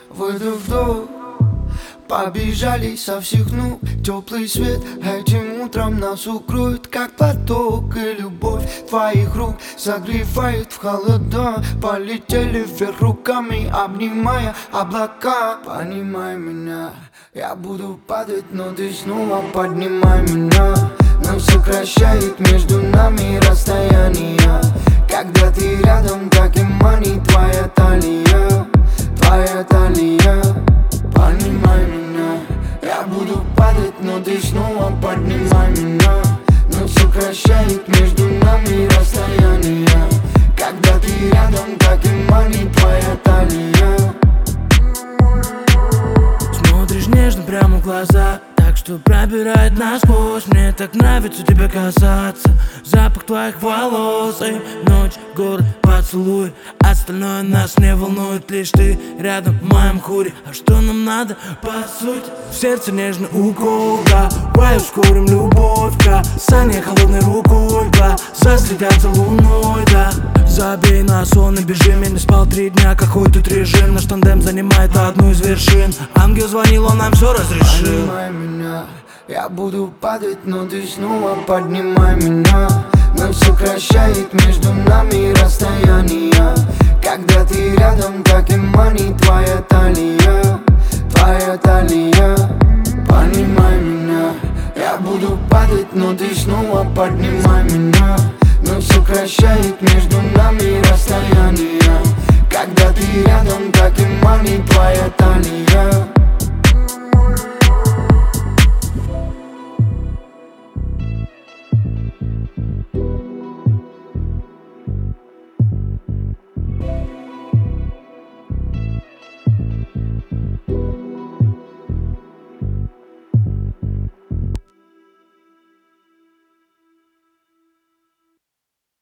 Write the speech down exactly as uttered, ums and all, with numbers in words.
выдох-вдох. Побежали со всех ног, теплый свет этим утром нас укроет, как поток. И любовь твоих рук согревает в холода. Полетели вверх руками, обнимая облака. Понимай меня, я буду падать, но ты снова поднимай меня. Но сокращает между нами расстояние, когда ты рядом, как и манит твоя талия. Твоя талия. Понимай меня, я буду падать, но ты снова поднимай меня. Но сокращает между нами расстояние, когда ты рядом, как и манит твоя талия. Смотришь нежно прямо в глаза, так что пробирает насквозь. Мне так нравится тебе касаться. Запах твоих волос и ночь, город, поцелуй. Остальное нас не волнует, лишь ты рядом в моем хуре. А что нам надо, по сути? В сердце нежный укол, давай ускорим любовь. Касание холодной рукой, глаза следят за луной, да. Забей на сон и бежим, я не спал три дня. Какой тут режим, наш тандем занимает одну из вершин. Ангел звонил, он нам все разрешил. Понимай меня, я буду падать, но ты снова поднимай меня. Но сокращает между нами расстояние, когда ты рядом, как и манит твоя талия. Твоя талия. Понимай меня, я буду падать, но ты снова поднимай меня. Но сокращает между нами расстояние, когда ты рядом, как и манит твоя талия.